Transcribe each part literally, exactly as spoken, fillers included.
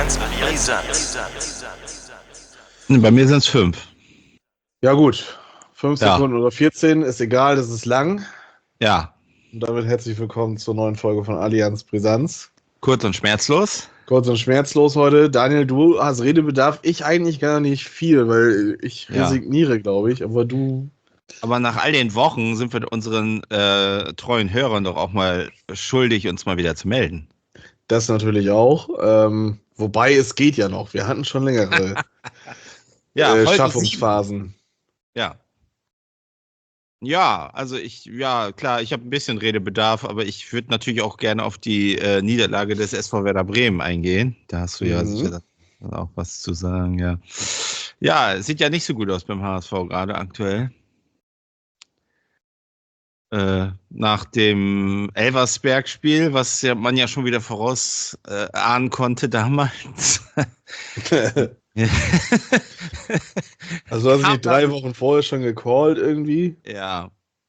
Allianz Brisant. Bei mir sind es fünf. Ja gut, fünf Ja. Sekunden oder vierzehn, ist egal, das ist lang. Ja, Und damit herzlich willkommen zur neuen Folge von Allianz Brisanz. kurz und schmerzlos. Kurz und schmerzlos heute. Daniel, du hast Redebedarf, ich eigentlich gar nicht viel, weil ich Ja. resigniere, glaube ich, aber du... Aber nach all den Wochen sind wir unseren äh, treuen Hörern doch auch mal schuldig, uns mal wieder zu melden. Das natürlich auch. Ähm, wobei, es geht ja noch. Wir hatten schon längere Ja, äh, Folge Schaffungsphasen. Ja. Ja, also ich, ja, klar, ich habe ein bisschen Redebedarf, aber ich würde natürlich auch gerne auf die äh, Niederlage des S V Werder Bremen eingehen. Da hast du ja Mhm. sicher auch was zu sagen, ja. Ja, es sieht ja nicht so gut aus beim H S V gerade aktuell. Äh, nach dem Elversberg-Spiel, was ja man ja schon wieder voraus äh, ahnen konnte damals. Also du hast Kam dich drei dann- Wochen vorher schon gecallt irgendwie. Ja.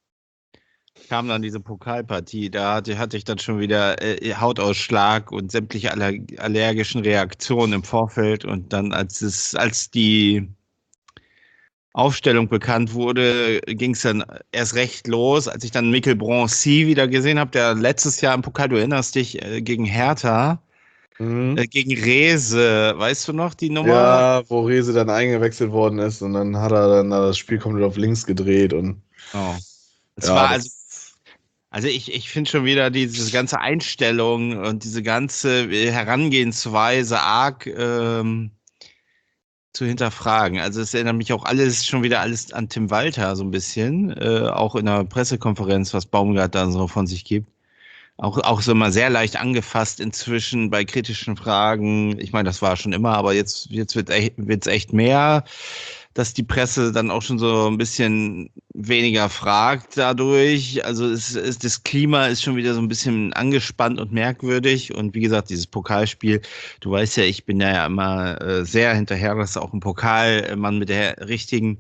Kam dann diese Pokalpartie, da hatte, hatte ich dann schon wieder äh, Hautausschlag und sämtliche aller, allergischen Reaktionen im Vorfeld. Und dann, als es, als die Aufstellung bekannt wurde, ging es dann erst recht los, als ich dann Mikkel Broncy wieder gesehen habe, der letztes Jahr im Pokal, du erinnerst dich, äh, gegen Hertha, Mhm. äh, gegen Rehse, weißt du noch die Nummer? Ja, wo Rese dann eingewechselt worden ist und dann hat er dann das Spiel komplett auf links gedreht und Oh. Es ja, war das- also, also ich, ich finde schon wieder diese ganze Einstellung und diese ganze Herangehensweise arg ähm, zu hinterfragen. Also es erinnert mich auch alles schon wieder alles an Tim Walter so ein bisschen, äh, auch in der Pressekonferenz, was Baumgart da so von sich gibt. Auch, auch so mal sehr leicht angefasst inzwischen bei kritischen Fragen. Ich meine, das war schon immer, aber jetzt, jetzt wird es echt mehr, dass die Presse dann auch schon so ein bisschen weniger fragt dadurch. Also es, es, das Klima ist schon wieder so ein bisschen angespannt und merkwürdig. Und wie gesagt, dieses Pokalspiel, du weißt ja, ich bin ja immer äh, sehr hinterher, dass auch im Pokal äh, man mit der richtigen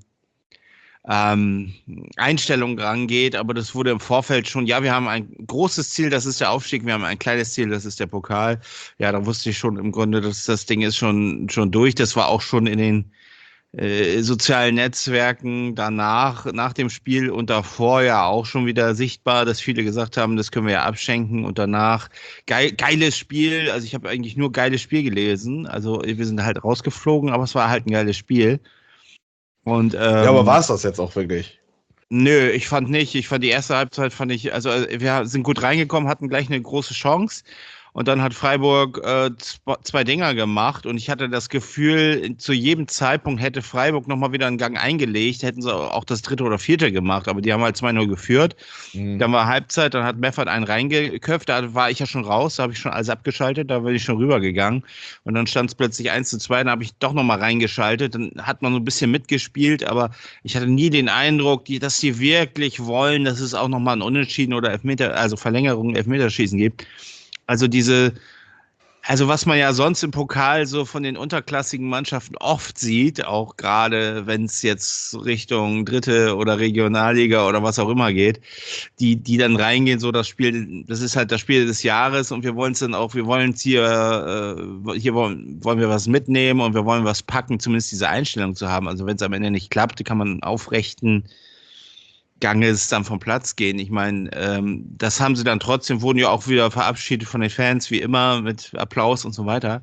ähm, Einstellung rangeht, aber das wurde im Vorfeld schon, ja, wir haben ein großes Ziel, das ist der Aufstieg, wir haben ein kleines Ziel, das ist der Pokal. Ja, da wusste ich schon im Grunde, dass das Ding ist schon, schon durch. Das war auch schon in den äh, sozialen Netzwerken danach, nach dem Spiel und davor ja auch schon wieder sichtbar, dass viele gesagt haben, das können wir ja abschenken und danach geil, geiles Spiel. Also ich habe eigentlich nur geiles Spiel gelesen. Also wir sind halt rausgeflogen, aber es war halt ein geiles Spiel. Und, ähm, ja, aber war es das jetzt auch wirklich? Nö, ich fand nicht. Ich fand die erste Halbzeit, fand ich, also wir sind gut reingekommen, hatten gleich eine große Chance. Und dann hat Freiburg äh, zwei Dinger gemacht und ich hatte das Gefühl, zu jedem Zeitpunkt hätte Freiburg nochmal wieder einen Gang eingelegt, hätten sie auch das dritte oder vierte gemacht, aber die haben halt zwei null geführt. Mhm. Dann war Halbzeit, dann hat Meffert einen reingeköpft, da war ich ja schon raus, da habe ich schon alles abgeschaltet, da bin ich schon rübergegangen. Und dann stand es plötzlich eins zu zwei, dann habe ich doch nochmal reingeschaltet, dann hat man so ein bisschen mitgespielt, aber ich hatte nie den Eindruck, die, dass die wirklich wollen, dass es auch nochmal ein Unentschieden oder Elfmeter, also Verlängerung, Elfmeterschießen gibt. Also diese, also was man ja sonst im Pokal so von den unterklassigen Mannschaften oft sieht, auch gerade wenn es jetzt Richtung Dritte oder Regionalliga oder was auch immer geht, die, die dann reingehen, so das Spiel, das ist halt das Spiel des Jahres und wir wollen es dann auch, wir wollen es hier, äh, hier wollen, wollen wir was mitnehmen und wir wollen was packen, zumindest diese Einstellung zu haben. Also wenn es am Ende nicht klappt, kann man aufrechten Ganges dann vom Platz gehen. Ich meine, ähm, das haben sie dann trotzdem, wurden ja auch wieder verabschiedet von den Fans, wie immer, mit Applaus und so weiter.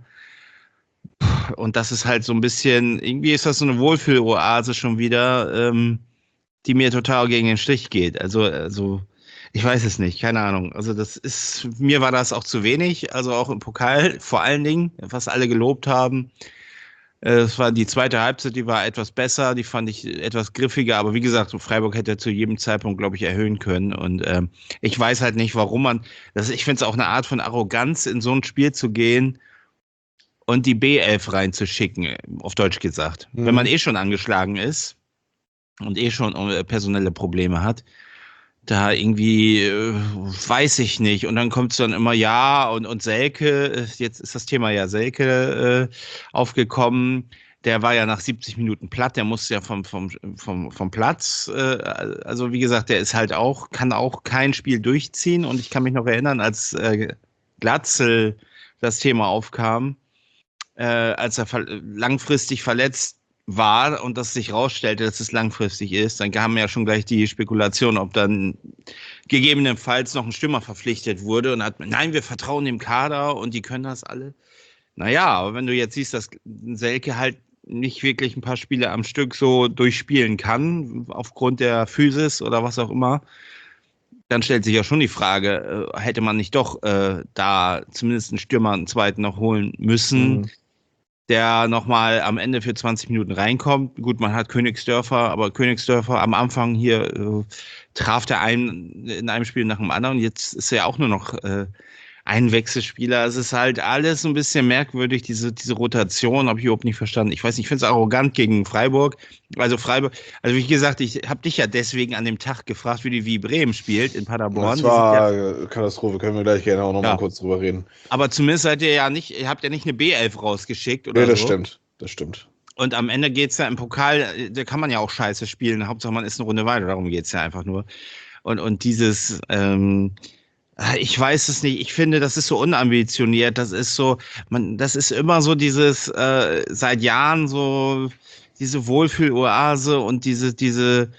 Und das ist halt so ein bisschen, irgendwie ist das so eine Wohlfühloase schon wieder, ähm, die mir total gegen den Strich geht. Also, also, ich weiß es nicht, keine Ahnung. Also das ist, mir war das auch zu wenig, also auch im Pokal vor allen Dingen, was alle gelobt haben. Es war die zweite Halbzeit, die war etwas besser, die fand ich etwas griffiger, aber wie gesagt, Freiburg hätte zu jedem Zeitpunkt, glaube ich, erhöhen können. Und ähm, ich weiß halt nicht, warum man, das, ich finde es auch eine Art von Arroganz, in so ein Spiel zu gehen und die B elf reinzuschicken, auf Deutsch gesagt. Mhm. Wenn man eh schon angeschlagen ist und eh schon äh, personelle Probleme hat, da irgendwie, äh, weiß ich nicht. Und dann kommt es dann immer, ja, und, und Selke, jetzt ist das Thema ja Selke äh, aufgekommen. Der war ja nach siebzig Minuten platt, der musste ja vom, vom, vom, vom Platz. Äh, also wie gesagt, der ist halt auch, kann auch kein Spiel durchziehen. Und ich kann mich noch erinnern, als äh, Glatzel das Thema aufkam, äh, als er ver langfristig verletzt war und das sich rausstellte, dass es langfristig ist, dann kam ja schon gleich die Spekulation, ob dann gegebenenfalls noch ein Stürmer verpflichtet wurde und hat, nein, wir vertrauen dem Kader und die können das alle. Naja, aber wenn du jetzt siehst, dass Selke halt nicht wirklich ein paar Spiele am Stück so durchspielen kann, aufgrund der Physis oder was auch immer, dann stellt sich ja schon die Frage, äh, hätte man nicht doch äh, da zumindest einen Stürmer, einen zweiten noch holen müssen, mhm. der nochmal am Ende für zwanzig Minuten reinkommt. Gut, man hat Königsdörfer, aber Königsdörfer am Anfang hier äh, traf der einen in einem Spiel nach dem anderen. Jetzt ist er auch nur noch äh, ein Wechselspieler. Es ist halt alles ein bisschen merkwürdig, diese, diese Rotation, habe ich überhaupt nicht verstanden. Ich weiß nicht, ich finde es arrogant gegen Freiburg. Also Freiburg, also wie gesagt, ich habe dich ja deswegen an dem Tag gefragt, wie die wie Bremen spielt in Paderborn. Das war ja Katastrophe, können wir gleich gerne auch nochmal ja. kurz drüber reden. Aber zumindest seid ihr ja nicht, ihr habt ja nicht eine B elf rausgeschickt oder nee, das so. stimmt, das stimmt. Und am Ende geht es ja im Pokal, da kann man ja auch scheiße spielen. Hauptsache man ist eine Runde weiter, darum geht es ja einfach nur. Und, und dieses, ähm, ich weiß es nicht, ich finde, das ist so unambitioniert, das ist so, man, das ist immer so dieses, äh, seit Jahren so, diese Wohlfühloase und diese, diese,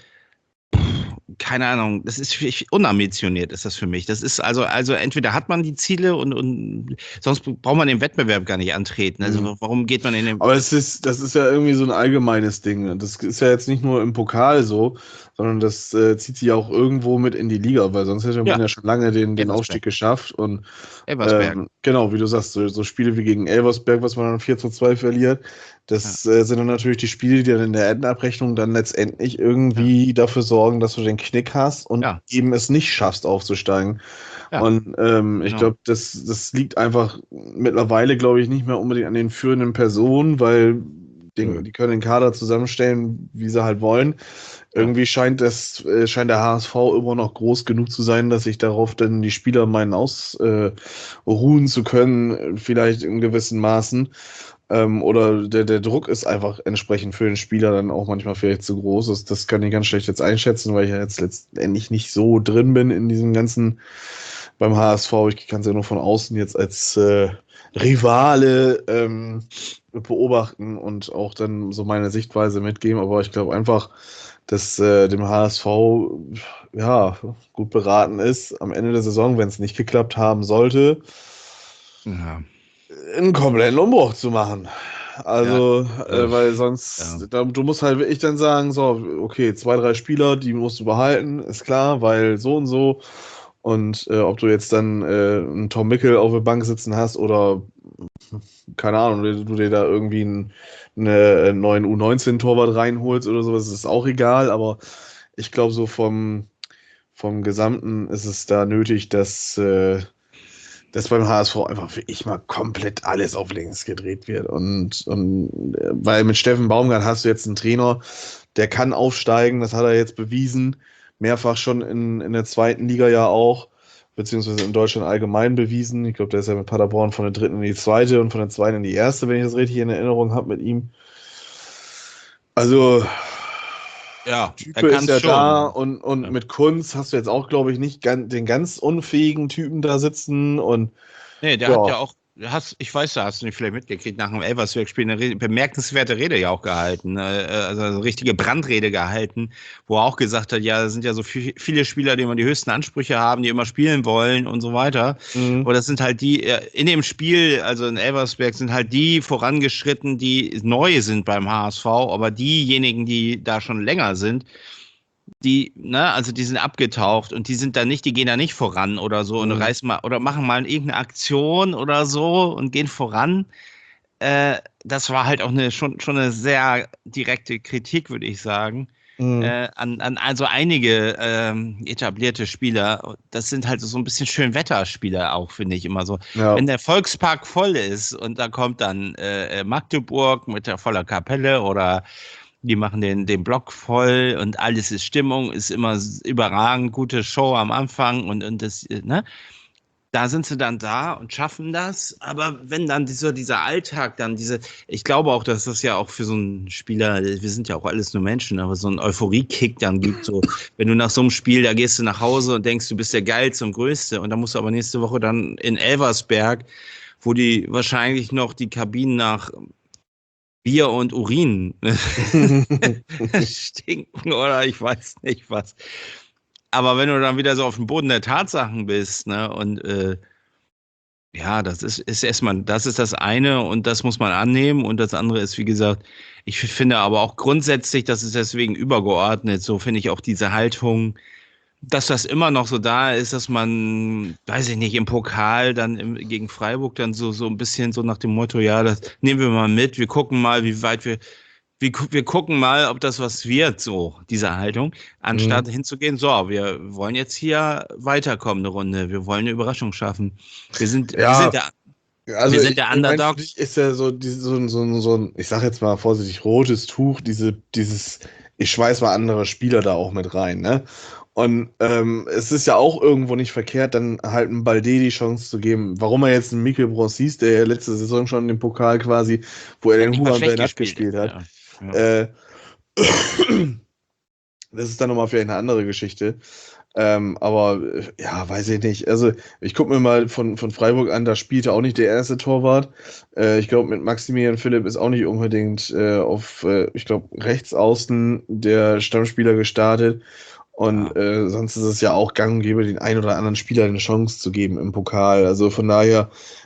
keine Ahnung, das ist unambitioniert, ist das für mich. Das ist also, also entweder hat man die Ziele und, und sonst braucht man den Wettbewerb gar nicht antreten. Also mhm. warum geht man in den... Aber es ist, das ist ja irgendwie so ein allgemeines Ding. Das ist ja jetzt nicht nur im Pokal so, sondern das äh, zieht sich auch irgendwo mit in die Liga, weil sonst hätte man ja, ja schon lange den, den Aufstieg geschafft. Und ähm, genau, wie du sagst, so, so Spiele wie gegen Elversberg, was man dann vier zu zwei verliert, das ja. äh, sind dann natürlich die Spiele, die dann in der Endabrechnung dann letztendlich irgendwie ja. dafür sorgen, dass du den Knick hast und ja. eben es nicht schaffst, aufzusteigen. Ja. Und ähm, ich genau. glaube, das, das liegt einfach mittlerweile, glaube ich, nicht mehr unbedingt an den führenden Personen, weil den, mhm. die können den Kader zusammenstellen, wie sie halt wollen. Irgendwie scheint das, äh, scheint der H S V immer noch groß genug zu sein, dass sich darauf dann die Spieler meinen, ausruhen äh, zu können, vielleicht in gewissen Maßen. Ähm, oder der, der Druck ist einfach entsprechend für den Spieler dann auch manchmal vielleicht zu groß. Das, das kann ich ganz schlecht jetzt einschätzen, weil ich ja jetzt letztendlich nicht so drin bin in diesem ganzen beim H S V. Ich kann es ja nur von außen jetzt als äh, Rivale ähm, beobachten und auch dann so meine Sichtweise mitgeben. Aber ich glaube einfach, dass äh, dem H S V ja gut beraten ist, am Ende der Saison, wenn es nicht geklappt haben sollte, ja. einen kompletten Umbruch zu machen. Also, ja, äh, weil sonst, ja. da, du musst halt wirklich dann sagen, so, okay, zwei, drei Spieler, die musst du behalten, ist klar, weil so und so. Und äh, ob du jetzt dann äh, einen Tom Mickel auf der Bank sitzen hast oder, keine Ahnung, du, du dir da irgendwie einen, einen neuen U neunzehn-Torwart reinholst oder sowas, ist auch egal. Aber ich glaube, so vom, vom Gesamten ist es da nötig, dass, äh, dass beim H S V einfach wirklich mal komplett alles auf links gedreht wird. Und, und äh, weil mit Steffen Baumgart hast du jetzt einen Trainer, der kann aufsteigen, das hat er jetzt bewiesen. Mehrfach schon in, in der zweiten Liga ja auch, beziehungsweise in Deutschland allgemein bewiesen. Ich glaube, der ist ja mit Paderborn von der dritten in die zweite und von der zweiten in die erste, wenn ich das richtig in Erinnerung habe mit ihm. Also, ja, Type ist ja schon da und, und ja. mit Kunz hast du jetzt auch, glaube ich, nicht ganz, den ganz unfähigen Typen da sitzen und nee, der ja. hat ja auch, hast, ich weiß, da hast du nicht vielleicht mitgekriegt, nach dem Elversberg-Spiel eine Rede, bemerkenswerte Rede ja auch gehalten, also eine richtige Brandrede gehalten, wo er auch gesagt hat, ja, es sind ja so viel, viele Spieler, die immer die höchsten Ansprüche haben, die immer spielen wollen und so weiter. Mhm. Und das sind halt die, in dem Spiel, also in Elversberg, sind halt die vorangeschritten, die neu sind beim H S V, aber diejenigen, die da schon länger sind, die, ne, also die sind abgetaucht und die sind da nicht, die gehen da nicht voran oder so mhm. und reißen mal oder machen mal irgendeine Aktion oder so und gehen voran. Äh, das war halt auch eine schon, schon eine sehr direkte Kritik, würde ich sagen, mhm. äh, an, an also einige ähm, etablierte Spieler. Das sind halt so ein bisschen Schönwetterspieler auch, finde ich immer so. Ja. Wenn der Volkspark voll ist und da kommt dann äh, Magdeburg mit der voller Kapelle oder die machen den, den Block voll und alles ist Stimmung, ist immer überragend, gute Show am Anfang und, und das, ne? Da sind sie dann da und schaffen das, aber wenn dann dieser, dieser Alltag dann, diese, ich glaube auch, dass das ja auch für so einen Spieler, wir sind ja auch alles nur Menschen, aber so einen Euphorie-Kick dann gibt, so, wenn du nach so einem Spiel, da gehst du nach Hause und denkst, du bist der Geilste und Größte und dann musst du aber nächste Woche dann in Elversberg wo die wahrscheinlich noch die Kabinen nach Bier und Urin stinken oder ich weiß nicht was. Aber wenn du dann wieder so auf dem Boden der Tatsachen bist, ne, und äh, ja, das ist, ist erstmal, das ist das eine und das muss man annehmen und das andere ist, wie gesagt, ich finde aber auch grundsätzlich, das ist deswegen übergeordnet, so finde ich auch diese Haltung, dass das immer noch so da ist, dass man, weiß ich nicht, im Pokal dann im, gegen Freiburg dann so, so ein bisschen so nach dem Motto, ja, das nehmen wir mal mit, wir gucken mal, wie weit wir, wir, wir gucken mal, ob das was wird, so, diese Haltung, anstatt mhm. hinzugehen, so, wir wollen jetzt hier weiterkommen, eine Runde, wir wollen eine Überraschung schaffen. Wir sind, ja, wir sind der, also wir sind der ich, Underdog. Ich mein, ist ja so, so, so, so ein, ich sag jetzt mal vorsichtig, rotes Tuch, diese, dieses, ich schweiß mal andere Spieler da auch mit rein, ne? Und ähm, es ist ja auch irgendwo nicht verkehrt, dann halt einem Balde die Chance zu geben. Warum er jetzt einen Mikel Bronsis, der ja letzte Saison schon den Pokal quasi, wo er den Huan Bernat gespielt hat, ja. Ja. Äh, das ist dann nochmal vielleicht eine andere Geschichte. Ähm, aber ja, weiß ich nicht. Also ich gucke mir mal von, von Freiburg an, da spielte auch nicht der erste Torwart. Äh, ich glaube, mit Maximilian Philipp ist auch nicht unbedingt äh, auf, äh, ich glaube, rechts außen der Stammspieler gestartet. Und ja. äh, sonst ist es ja auch gang und gäbe, den einen oder anderen Spieler eine Chance zu geben im Pokal. Also von daher.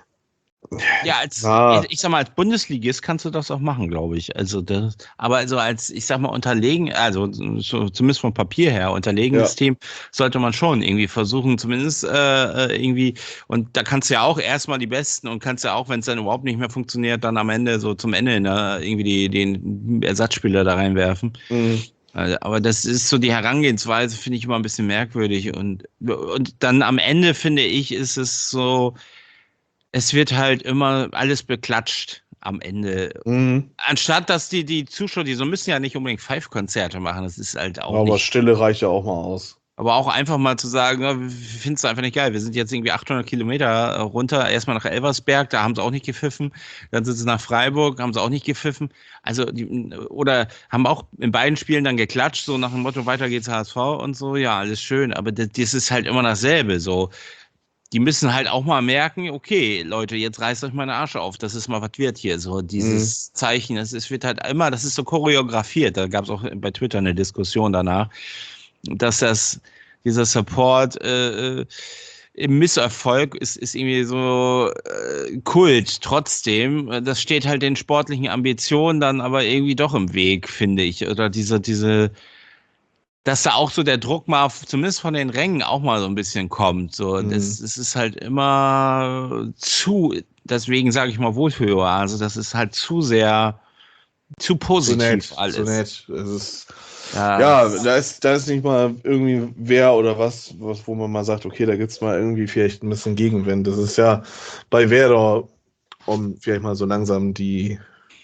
Ja, als, ah. ich sag mal, als Bundesligist kannst du das auch machen, glaube ich. Also das, aber also als, ich sag mal, unterlegen, also so, zumindest vom Papier her, unterlegenes ja. Team, sollte man schon irgendwie versuchen, zumindest äh, irgendwie, und da kannst du ja auch erstmal die Besten und kannst ja auch, wenn es dann überhaupt nicht mehr funktioniert, dann am Ende, so zum Ende, ne, irgendwie die, den Ersatzspieler da reinwerfen. Mhm. Aber das ist so die Herangehensweise, finde ich immer ein bisschen merkwürdig. Und, und dann am Ende, finde ich, ist es so, es wird halt immer alles beklatscht am Ende. Mhm. Anstatt, dass die, die Zuschauer, die so müssen ja nicht unbedingt Five-Konzerte machen, das ist halt auch aber nicht. Aber Stille reicht ja auch mal aus. Aber auch einfach mal zu sagen, ja, wir finden es einfach nicht geil. Wir sind jetzt irgendwie achthundert Kilometer runter, erstmal nach Elversberg, da haben sie auch nicht gepfiffen. Dann sind sie nach Freiburg, haben sie auch nicht gepfiffen. Also, die, oder haben auch in beiden Spielen dann geklatscht, so nach dem Motto, weiter geht's H S V und so. Ja, alles schön. Aber das, das ist halt immer dasselbe, so. Die müssen halt auch mal merken, okay, Leute, jetzt reißt euch mal den Arsch auf, das ist mal was wird hier, so dieses mhm. Zeichen, es, es wird halt immer, das ist so choreografiert, da gab es auch bei Twitter eine Diskussion danach, dass das, dieser Support äh, im Misserfolg ist, ist irgendwie so äh, Kult trotzdem, das steht halt den sportlichen Ambitionen dann aber irgendwie doch im Weg, finde ich, oder diese, diese dass da auch so der Druck mal, zumindest von den Rängen, auch mal so ein bisschen kommt. So, mhm. das, das ist halt immer zu, deswegen sage ich mal Wohlfühler. Also das ist halt zu sehr, zu positiv so nett, alles. So nett. Es ist, ja, ja da, ist, da ist nicht mal irgendwie wer oder was, was, wo man mal sagt, okay, da gibt es mal irgendwie vielleicht ein bisschen Gegenwind. Das ist ja bei Werder, um vielleicht mal so langsam die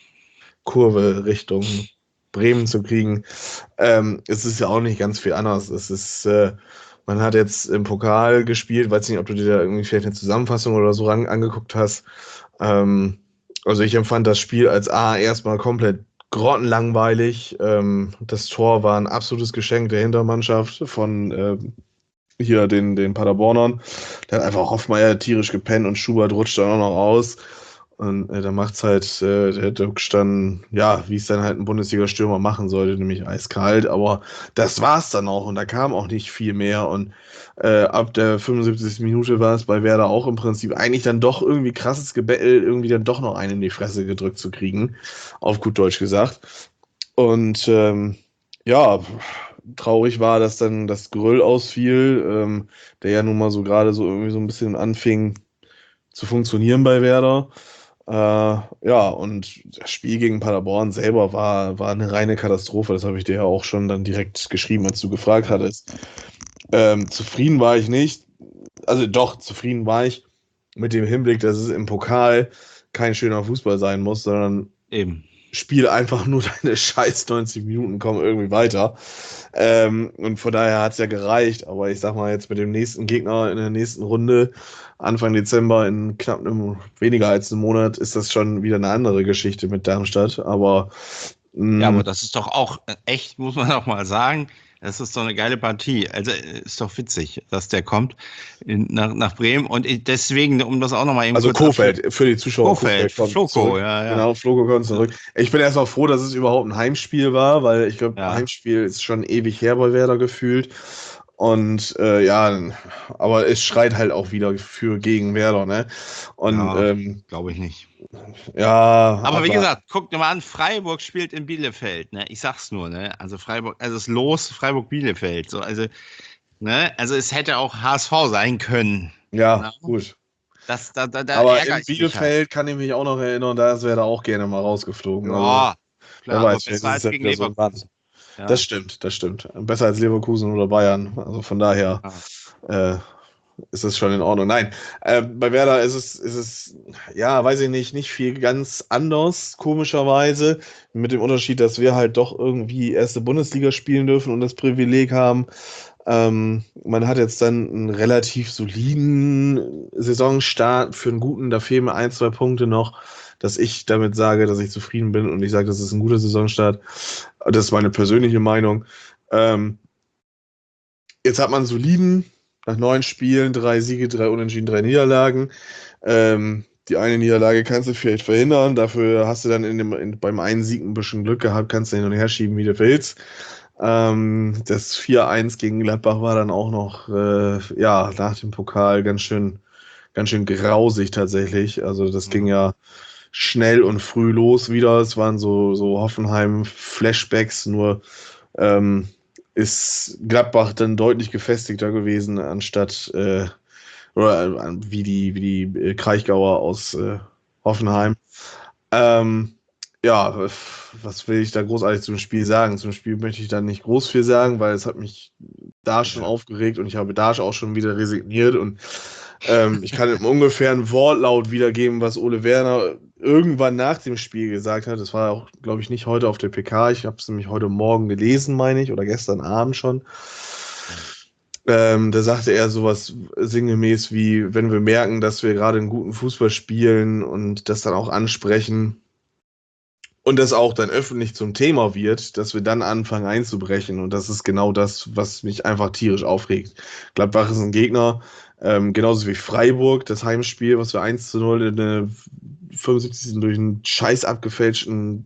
Kurve Richtung Bremen zu kriegen. Ähm, es ist ja auch nicht ganz viel anders. Es ist, äh, man hat jetzt im Pokal gespielt, weiß nicht, ob du dir da irgendwie vielleicht eine Zusammenfassung oder so ran, angeguckt hast. Ähm, also ich empfand das Spiel als A erstmal komplett grottenlangweilig. Ähm, das Tor war ein absolutes Geschenk der Hintermannschaft von äh, hier den, den Paderbornern. Der hat einfach Hoffmeier tierisch gepennt und Schubert rutscht dann auch noch aus. Und äh, da macht es halt äh, der Duxch dann, ja, wie es dann halt ein Bundesliga-Stürmer machen sollte, nämlich eiskalt. Aber das war's dann auch und da kam auch nicht viel mehr. Und äh, ab der fünfundsiebzigsten Minute war es bei Werder auch im Prinzip eigentlich dann doch irgendwie krasses Gebettel, irgendwie dann doch noch einen in die Fresse gedrückt zu kriegen, auf gut Deutsch gesagt. Und ähm, ja, traurig war, dass dann das Geröll ausfiel, ähm, der ja nun mal so gerade so irgendwie so ein bisschen anfing zu funktionieren bei Werder. Äh, ja, und das Spiel gegen Paderborn selber war, war eine reine Katastrophe. Das habe ich dir ja auch schon dann direkt geschrieben, als du gefragt hattest. Ähm, zufrieden war ich nicht. Also doch, zufrieden war ich mit dem Hinblick, dass es im Pokal kein schöner Fußball sein muss, sondern eben spiel einfach nur deine scheiß neunzig Minuten, komm irgendwie weiter. Ähm, und von daher hat es ja gereicht. Aber ich sag mal, jetzt mit dem nächsten Gegner in der nächsten Runde, Anfang Dezember, in knapp einem, weniger als einem Monat, ist das schon wieder eine andere Geschichte mit Darmstadt. Aber mh, ja, aber das ist doch auch echt, muss man auch mal sagen, Das ist doch eine geile Partie. Also ist doch witzig, dass der kommt in, nach, nach Bremen. Und deswegen, um das auch nochmal eben Also kurz Kohfeldt, für die Zuschauer, Kohfeldt, kommt Floko, zurück. ja, ja. Genau, Floko kommt zurück. Ich bin erstmal froh, dass es überhaupt ein Heimspiel war, weil ich glaube, Ja. Heimspiel ist schon ewig her bei Werder gefühlt. Und äh, ja, aber es schreit halt auch wieder für gegen Werder, ne? Und ja, ähm, glaube ich nicht. Ja, aber, aber wie gesagt, guckt dir mal an, Freiburg spielt in Bielefeld, ne? Ich sag's nur, ne? Also Freiburg, also es ist los, Freiburg-Bielefeld. So, also, ne? Also es hätte auch H S V sein können. Ja, ne? gut. Das, da, da, da aber in halt. Bielefeld kann ich mich auch noch erinnern, da ist Werder auch gerne mal rausgeflogen. Ja, also, klar, aber besser als gegen Leverkusen. So ja. Das stimmt, das stimmt. Besser als Leverkusen oder Bayern. Also von daher ja. äh, ist es schon in Ordnung. Nein, äh, bei Werder ist es, ist es, ja, weiß ich nicht, nicht viel ganz anders, komischerweise. Mit dem Unterschied, dass wir halt doch irgendwie erste Bundesliga spielen dürfen und das Privileg haben. Ähm, man hat jetzt dann einen relativ soliden Saisonstart für einen guten, da fehlen mir ein, zwei Punkte noch, dass ich damit sage, dass ich zufrieden bin und ich sage, das ist ein guter Saisonstart. Das ist meine persönliche Meinung. Ähm, jetzt hat man einen soliden, nach neun Spielen, drei Siege, drei Unentschieden, drei Niederlagen. Ähm, die eine Niederlage kannst du vielleicht verhindern, dafür hast du dann in dem, in, beim einen Sieg ein bisschen Glück gehabt, kannst du hin und her schieben, wie du willst. Ähm, das vier eins gegen Gladbach war dann auch noch, äh, ja, nach dem Pokal ganz schön, ganz schön grausig tatsächlich. Also das mhm. ging ja schnell und früh los wieder. Es waren so, so Hoffenheim-Flashbacks, nur ähm, ist Gladbach dann deutlich gefestigter gewesen, anstatt äh, oder äh, wie die, wie die äh, Kraichgauer aus äh, Hoffenheim. Ähm, ja, was will ich da großartig zum Spiel sagen? Zum Spiel möchte ich dann nicht groß viel sagen, weil es hat mich da schon ja. aufgeregt und ich habe da auch schon wieder resigniert und ähm, ich kann im ungefähren Wortlaut wiedergeben, was Ole Werner irgendwann nach dem Spiel gesagt hat. Das war auch, glaube ich, nicht heute auf der P K. Ich habe es nämlich heute Morgen gelesen, meine ich, oder gestern Abend schon. Ähm, da sagte er sowas sinngemäß wie, wenn wir merken, dass wir gerade einen guten Fußball spielen und das dann auch ansprechen, und das auch dann öffentlich zum Thema wird, dass wir dann anfangen einzubrechen. Und das ist genau das, was mich einfach tierisch aufregt. Gladbach ist ein Gegner, ähm, genauso wie Freiburg, das Heimspiel, was wir eins zu null in der fünfundsiebzigsten durch einen scheiß abgefälschten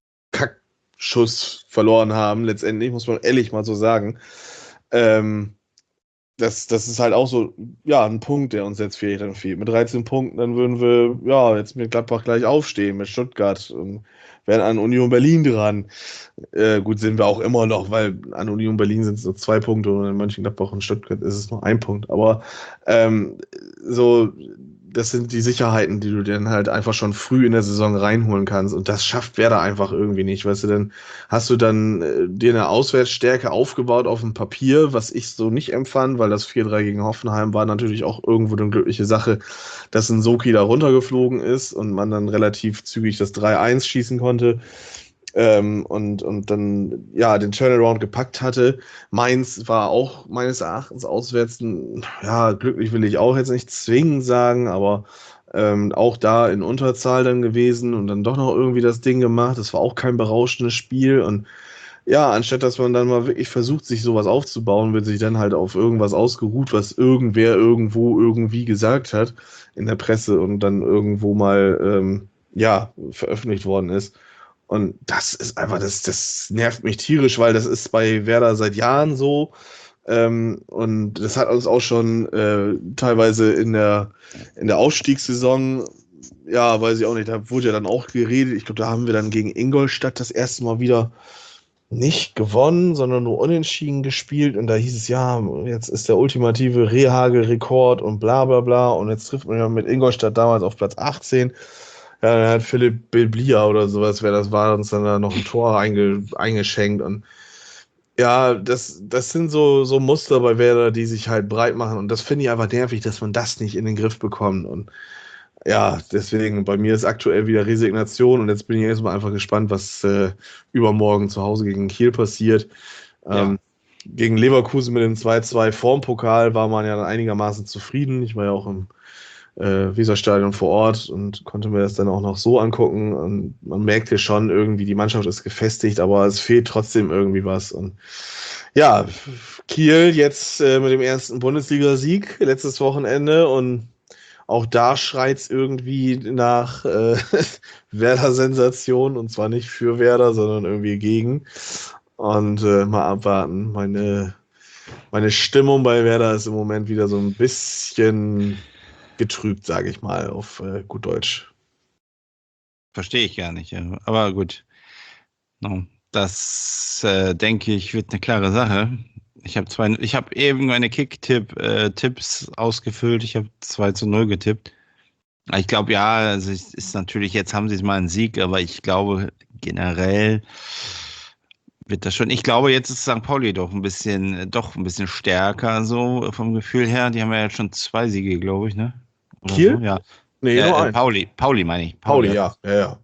Kackschuss verloren haben, letztendlich, muss man ehrlich mal so sagen. Ähm, das, das ist halt auch so, ja, ein Punkt, der uns jetzt fehlt. Dann fehlt. Mit dreizehn Punkten, dann würden wir, ja, jetzt mit Gladbach gleich aufstehen, mit Stuttgart und wären an Union Berlin dran. Äh, gut, sind wir auch immer noch, weil an Union Berlin sind es nur zwei Punkte und in Mönchengladbach und Stuttgart ist es nur ein Punkt. Aber ähm, so, das sind die Sicherheiten, die du dann halt einfach schon früh in der Saison reinholen kannst. Und das schafft Werder einfach irgendwie nicht. Weißt du, dann hast du dann äh, dir eine Auswärtsstärke aufgebaut auf dem Papier, was ich so nicht empfand, weil das vier drei gegen Hoffenheim war natürlich auch irgendwo eine glückliche Sache, dass ein Soki da runtergeflogen ist und man dann relativ zügig das drei eins schießen konnte. Ähm, und, und dann ja den Turnaround gepackt hatte. Mainz war auch meines Erachtens auswärts, ein, ja, glücklich will ich auch jetzt nicht zwingend sagen, aber ähm, auch da in Unterzahl dann gewesen und dann doch noch irgendwie das Ding gemacht. Das war auch kein berauschendes Spiel und ja, anstatt dass man dann mal wirklich versucht, sich sowas aufzubauen, wird sich dann halt auf irgendwas ausgeruht, was irgendwer irgendwo irgendwie gesagt hat in der Presse und dann irgendwo mal ähm, ja, veröffentlicht worden ist. Und das ist einfach, das, das nervt mich tierisch, weil das ist bei Werder seit Jahren so. Ähm, und das hat uns auch schon äh, teilweise in der, in der Aufstiegssaison, ja, weiß ich auch nicht, da wurde ja dann auch geredet. Ich glaube, da haben wir dann gegen Ingolstadt das erste Mal wieder nicht gewonnen, sondern nur unentschieden gespielt. Und da hieß es, ja, jetzt ist der ultimative Rehagel-Rekord und bla bla bla. Und jetzt trifft man ja mit Ingolstadt damals auf Platz achtzehn. Ja, dann hat Philipp Bilblia oder sowas, wer das war, uns dann da noch ein Tor einge, eingeschenkt. Und ja, das, das sind so, so Muster bei Werder, die sich halt breit machen. Und das finde ich einfach nervig, dass man das nicht in den Griff bekommt. Und ja, deswegen, bei mir ist aktuell wieder Resignation. Und jetzt bin ich erstmal einfach gespannt, was äh, übermorgen zu Hause gegen Kiel passiert. Ja. Ähm, gegen Leverkusen mit dem zwei zwei vorm Pokal war man ja dann einigermaßen zufrieden. Ich war ja auch im Äh, Weserstadion vor Ort und konnte mir das dann auch noch so angucken und man merkt hier schon irgendwie, die Mannschaft ist gefestigt, aber es fehlt trotzdem irgendwie was und Ja, Kiel jetzt äh, mit dem ersten Bundesligasieg letztes Wochenende und auch da schreit es irgendwie nach äh, Werder-Sensation und zwar nicht für Werder, sondern irgendwie gegen. Und äh, mal abwarten. Meine, meine Stimmung bei Werder ist im Moment wieder so ein bisschen getrübt, sage ich mal, auf äh, gut Deutsch. Verstehe ich gar nicht, ja. Aber gut. No. Das, äh, denke ich, wird eine klare Sache. Ich habe zwei, ich habe eben meine Kick-Tipp-Tipps ausgefüllt. Ich habe zwei zu null getippt. Ich glaube, ja, also es ist natürlich, jetzt haben sie mal einen Sieg, aber ich glaube, generell wird das schon. Ich glaube, jetzt ist Sankt Pauli doch ein bisschen, doch ein bisschen stärker, so vom Gefühl her. Die haben ja jetzt schon zwei Siege, glaube ich, ne? Oder Kiel? so, ja. Nee, Äh, nur äh, ein. Pauli, Pauli meine ich. Pauli Pauli, hat. ja, ja,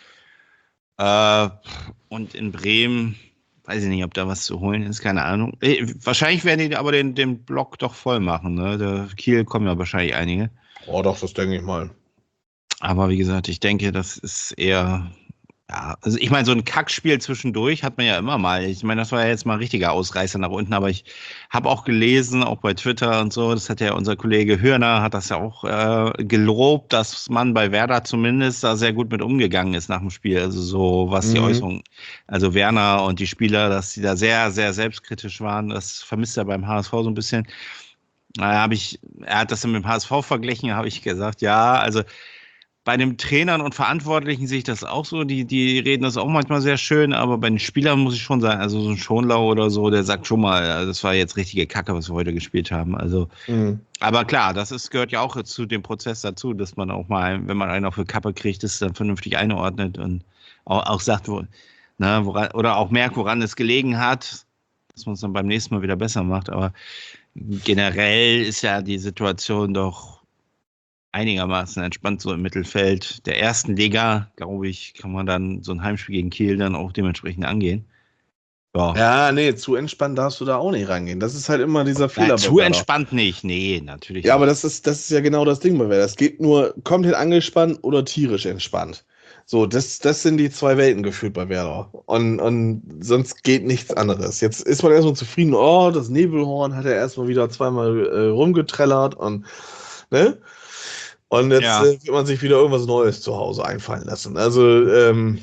ja. Äh, und in Bremen, weiß ich nicht, ob da was zu holen ist, keine Ahnung. Äh, wahrscheinlich werden die aber den, den Block doch voll machen, ne? Der Kiel kommen ja wahrscheinlich einige. Oh, doch, das denke ich mal. Aber wie gesagt, ich denke, das ist eher, ja, also ich meine, so ein Kackspiel zwischendurch hat man ja immer mal. Ich meine, das war ja jetzt mal ein richtiger Ausreißer nach unten, aber ich habe auch gelesen, auch bei Twitter und so, das hat ja unser Kollege Hörner, hat das ja auch äh, gelobt, dass man bei Werder zumindest da sehr gut mit umgegangen ist nach dem Spiel. Also so, was mhm. die Äußerung, also Werner und die Spieler, dass sie da sehr, sehr selbstkritisch waren, das vermisst er beim H S V so ein bisschen. Da habe ich, er hat das mit dem H S V verglichen, habe ich gesagt, ja, also bei den Trainern und Verantwortlichen sehe ich das auch so. Die, die reden das auch manchmal sehr schön, aber bei den Spielern muss ich schon sagen, also so ein Schonlau oder so, der sagt schon mal, das war jetzt richtige Kacke, was wir heute gespielt haben. Also, mhm. aber klar, das ist, gehört ja auch zu dem Prozess dazu, dass man auch mal, wenn man einen auf die Kappe kriegt, das dann vernünftig einordnet und auch, auch sagt, wo, ne, woran, oder auch merkt, woran es gelegen hat, dass man es dann beim nächsten Mal wieder besser macht. Aber generell ist ja die Situation doch einigermaßen entspannt so im Mittelfeld der ersten Liga, glaube ich, kann man dann so ein Heimspiel gegen Kiel dann auch dementsprechend angehen. Ja, ja, nee, zu entspannt darfst du da auch nicht rangehen. Das ist halt immer dieser Fehler. Nein, zu entspannt nicht, nee, natürlich Ja, nicht. aber das ist, das ist ja genau das Ding bei Werder. Es geht nur komplett angespannt oder tierisch entspannt. So, das, das sind die zwei Welten gefühlt bei Werder. Und, und sonst geht nichts anderes. Jetzt ist man erstmal zufrieden, oh, das Nebelhorn hat er erstmal wieder zweimal äh, rumgetrellert und, ne? Und jetzt ja. äh, wird man sich wieder irgendwas Neues zu Hause einfallen lassen. Also, ähm,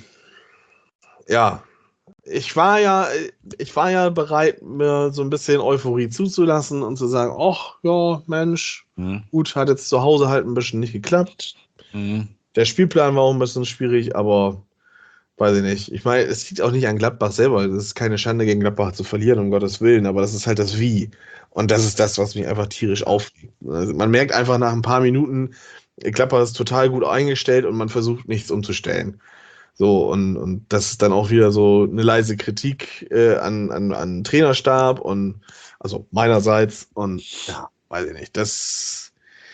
ja, ich war ja, ich war ja bereit, mir so ein bisschen Euphorie zuzulassen und zu sagen, ach ja, Mensch, mhm. gut, hat jetzt zu Hause halt ein bisschen nicht geklappt. Mhm. Der Spielplan war auch ein bisschen schwierig, aber weiß ich nicht. Ich meine, es liegt auch nicht an Gladbach selber. Es ist keine Schande, gegen Gladbach zu verlieren, um Gottes Willen, aber das ist halt das Wie. Und das ist das, was mich einfach tierisch aufregt. Also man merkt einfach nach ein paar Minuten, Gladbach ist total gut eingestellt und man versucht nichts umzustellen. So, und, und das ist dann auch wieder so eine leise Kritik äh, an, an, an Trainerstab und also meinerseits und ja, weiß ich nicht. Das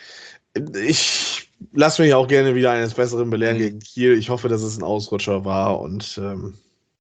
ich lasse mich auch gerne wieder eines Besseren belehren mhm. gegen Kiel. Ich hoffe, dass es ein Ausrutscher war und ähm,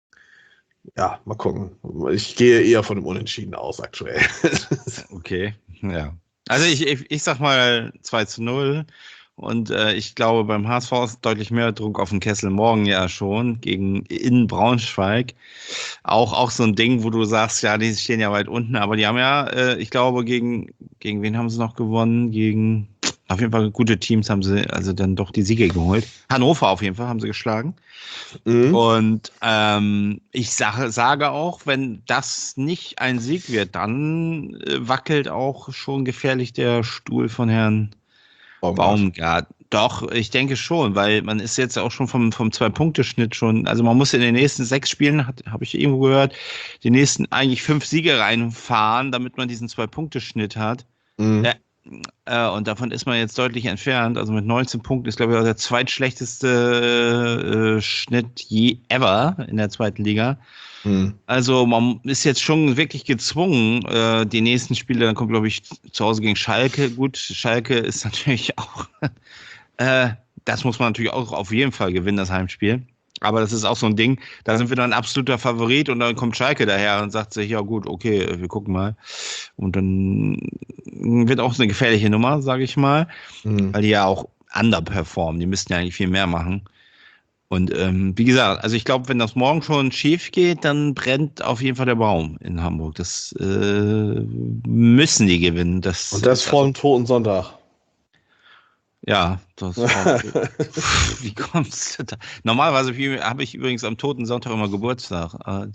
ja, mal gucken. Ich gehe eher von dem Unentschieden aus aktuell. Okay, ja. Also ich, ich, ich sag mal zwei zu null. Und äh, ich glaube, beim H S V ist deutlich mehr Druck auf den Kessel morgen ja schon gegen in Braunschweig. Auch, auch so ein Ding, wo du sagst, ja, die stehen ja weit unten, aber die haben ja, äh, ich glaube, gegen, gegen wen haben sie noch gewonnen? Gegen auf jeden Fall gute Teams haben sie also dann doch die Siege geholt. Hannover auf jeden Fall haben sie geschlagen. Mhm. Und ähm, ich sage, sage auch, wenn das nicht ein Sieg wird, dann äh, wackelt auch schon gefährlich der Stuhl von Herrn Baumgart. Doch, ich denke schon, weil man ist jetzt auch schon vom, vom Zwei-Punkte-Schnitt schon, also man muss in den nächsten sechs Spielen, habe ich irgendwo gehört, die nächsten eigentlich fünf Siege reinfahren, damit man diesen Zwei-Punkte-Schnitt hat. Mhm. Äh, äh, und davon ist man jetzt deutlich entfernt. Also mit neunzehn Punkten ist, glaube ich, auch der zweitschlechteste äh, Schnitt je ever in der zweiten Liga. Hm. Also man ist jetzt schon wirklich gezwungen, äh, die nächsten Spiele, dann kommt, glaube ich, zu Hause gegen Schalke. Gut, Schalke ist natürlich auch, äh, das muss man natürlich auch auf jeden Fall gewinnen, das Heimspiel. Aber das ist auch so ein Ding, da sind wir dann ein absoluter Favorit und dann kommt Schalke daher und sagt sich, ja gut, okay, wir gucken mal. Und dann wird auch so eine gefährliche Nummer, sage ich mal, hm. weil die ja auch underperformen. Die müssten ja eigentlich viel mehr machen. Und ähm, wie gesagt, also ich glaube, wenn das morgen schon schief geht, dann brennt auf jeden Fall der Baum in Hamburg. Das äh, müssen die gewinnen. Das Und das vor dem Toten Sonntag. Ja, das war, wie kommst du da? Normalerweise habe ich übrigens am Toten Sonntag immer Geburtstag.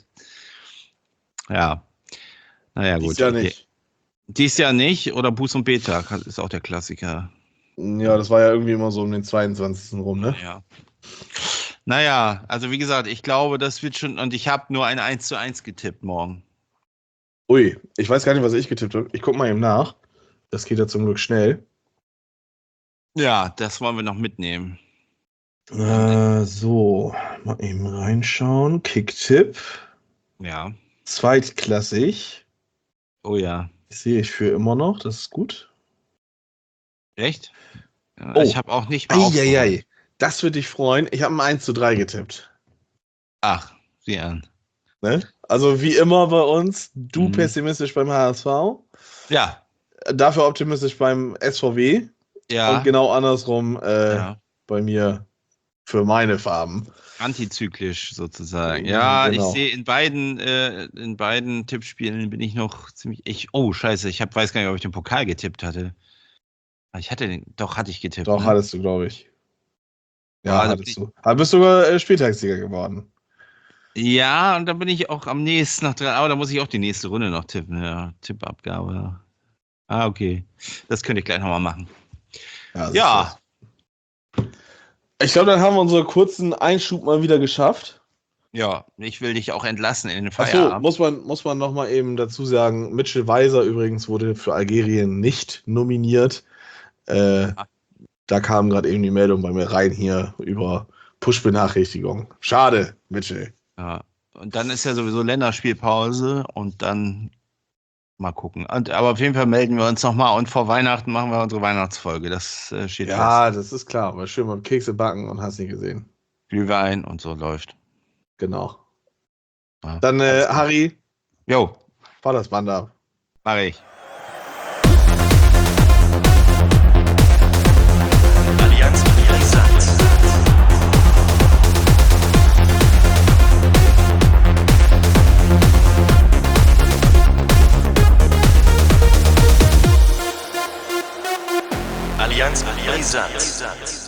Ja, naja, gut. Dies Jahr okay. nicht. Dies Jahr nicht oder Buß- und Betag ist auch der Klassiker. Ja, das war ja irgendwie immer so um den zweiundzwanzigsten rum, ne? Ja. Naja, also wie gesagt, ich glaube, das wird schon, und ich habe nur ein eins zu eins getippt morgen. Ui, ich weiß gar nicht, was ich getippt habe. Ich gucke mal eben nach. Das geht ja zum Glück schnell. Ja, das wollen wir noch mitnehmen. Äh, so, mal eben reinschauen. Kicktipp. Ja. Zweitklassig. Oh ja. Das sehe ich für immer noch, das ist gut. Echt? Ja, oh. Ich habe auch nicht mal Eieiei. Das würde dich freuen. Ich habe ein eins zu drei getippt. Ach, sieh an. Ne? Also wie immer bei uns, du mhm. pessimistisch beim H S V. Ja. Dafür optimistisch beim S V W. Ja. Und genau andersrum äh, ja. bei mir für meine Farben. Antizyklisch sozusagen. Ja, genau. ich sehe in beiden äh, in beiden Tippspielen bin ich noch ziemlich. Ich, oh, scheiße, ich hab, weiß gar nicht, ob ich den Pokal getippt hatte. Ich hatte den, doch, hatte ich getippt. Doch, ne? hattest du, glaube ich. Ja, ja hattest du. Aber bist sogar äh, Spieltagssieger geworden. Ja, und da bin ich auch am nächsten noch dran. Aber da muss ich auch die nächste Runde noch tippen. Ja, Tippabgabe. Ah, okay. Das könnte ich gleich nochmal machen. Ja. ja. Ich glaube, dann haben wir unseren kurzen Einschub mal wieder geschafft. Ja, ich will dich auch entlassen in den Feierabend. Achso, muss man, muss man nochmal eben dazu sagen, Mitchell Weiser übrigens wurde für Algerien nicht nominiert. Äh, ah. Da kam gerade eben die Meldung bei mir rein hier über Push-Benachrichtigung. Schade, Mitchell. Ja, und dann ist ja sowieso Länderspielpause und dann mal gucken. Und, aber auf jeden Fall melden wir uns nochmal und vor Weihnachten machen wir unsere Weihnachtsfolge. Das äh, steht ja, fest. Ja, das ist klar. Aber schön beim Kekse backen und hast nicht gesehen. Glühwein und so läuft. Genau. Ja, dann, äh, Harry. Jo. Fahr das Band ab. Mach ich. Allianz Brisant. Allianz Brisant.